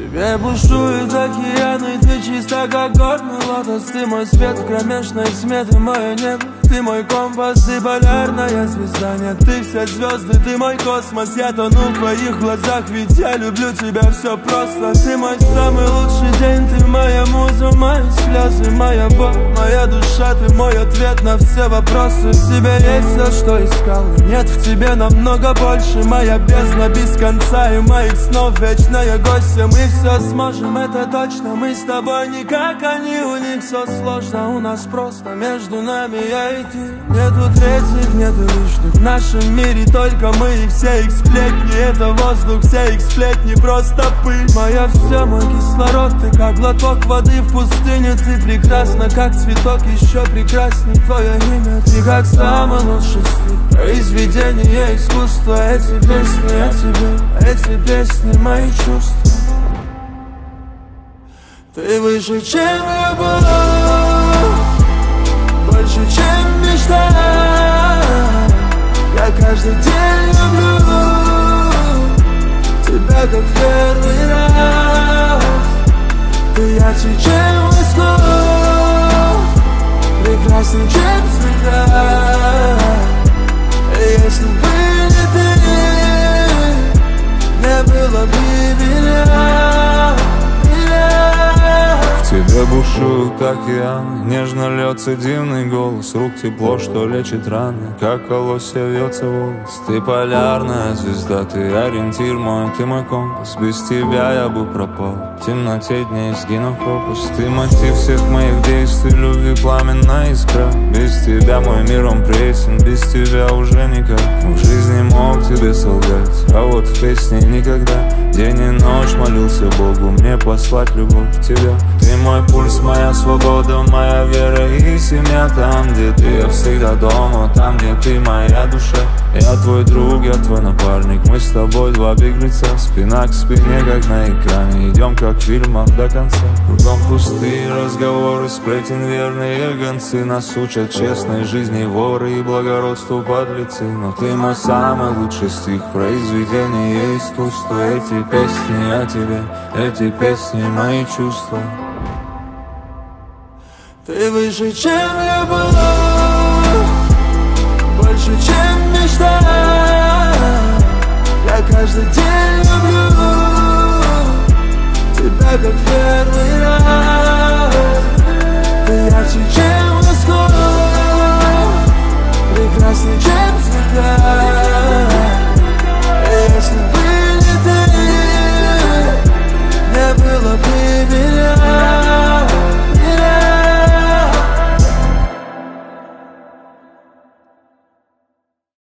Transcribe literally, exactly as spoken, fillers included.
тебе бушуют океаны, ты чиста, как горный лотос. Ты мой свет в кромешной тьме, ты мое небо, ты мой компас, ты полярная звезда. Нет, ты все звезды, ты мой космос. Я тону в твоих глазах, ведь я люблю тебя, все просто. Ты мой самый лучший день, ты моя муза, мои слезы, моя боль, моя душа. Ты мой ответ на все вопросы. В тебе есть все, что искал, нет в тебе намного больше. Моя бездна без конца и моих снов вечная гостья. Мы все сможем, это точно, мы с тобой не как они. У них все сложно, у нас просто между нами я и ты. Нету третьих, нету лишних в нашем мире, только мы и все их сплетни. Это воздух, все их сплетни, просто пыль. Моя все, мой кислород, ты как глоток воды в пустыне. Ты прекрасна, как цветок, еще прекрасней твое имя. Ты как самый лучший стиль, произведение искусства. Эти песни о тебе, эти песни мои чувства. Ты выше, чем я была, больше, чем мечта. Я каждый день люблю тебя, как в первый раз. Ты ярче, чем весна, прекрасней, чем всегда. И если бы не ты, не было бы меня. В тебе бушует океан, нежно льется дивный голос. Рук тепло, что лечит раны, как колосья вьется волос. Ты полярная звезда, ты ориентир мой, ты мой компас. Без тебя я бы пропал, в темноте дней сгинув пропасть. Ты мотив всех моих действий, любви пламенная искра. Без тебя мой мир он пресен, без тебя уже никак. В жизни мог тебе солгать, а вот в песне никогда. День и ночь молился Богу мне послать любовь к тебе. Ты мой пульс, моя свобода, моя вера и семья. Там, где ты, я всегда дома. Там, где ты, моя душа. Я твой друг, я твой напарник. Мы с тобой два беглеца, спина к спине, как на экране. Идем, как в фильмах, до конца. Кругом пустые разговоры, сплетен верные гонцы. Нас учат честной жизни воры и благородству подлецы. Но ты мой самый лучший стих, произведение искусства. Эти песни о тебе, эти песни мои чувства. Ты выше, чем я была, больше, чем мечта. Я каждый день люблю тебя, как